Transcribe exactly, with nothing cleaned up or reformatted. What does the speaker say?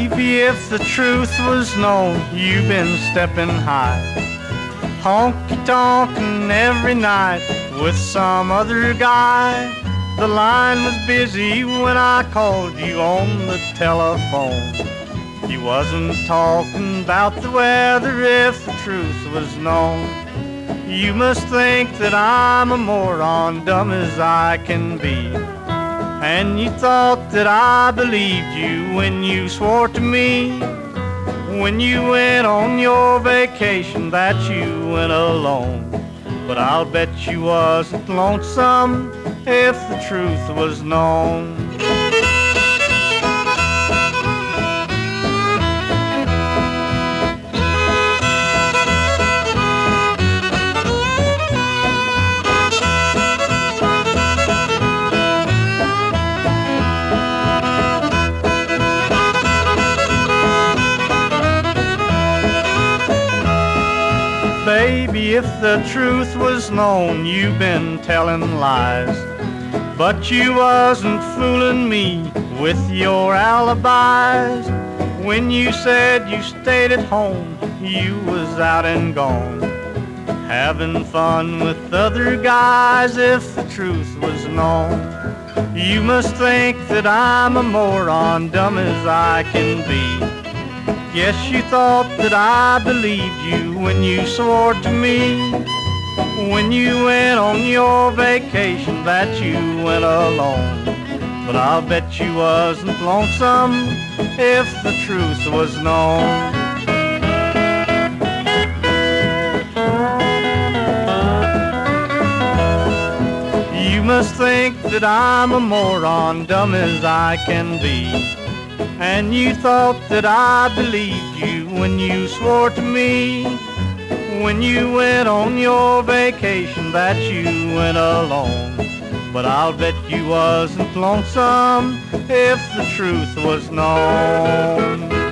Baby, if the truth was known, you've been stepping high, honky-tonkin' every night with some other guy. The line was busy when I called you on the telephone. You wasn't talking about the weather if the truth was known. You must think that I'm a moron, dumb as I can be. And you thought that I believed you when you swore to me, when you went on your vacation, that you went alone. But I'll bet you wasn't lonesome if the truth was known. Baby, if the truth was known, you've been telling lies. But you wasn't fooling me with your alibis. When you said you stayed at home, you was out and gone, having fun with other guys if the truth was known. You must think that I'm a moron, dumb as I can be. Yes, you thought that I believed you when you swore to me, when you went on your vacation, that you went alone. But I'll bet you wasn't lonesome if the truth was known. You must think that I'm a moron, dumb as I can be. And you thought that I believed you when you swore to me, when you went on your vacation, that you went alone. But I'll bet you wasn't lonesome if the truth was known.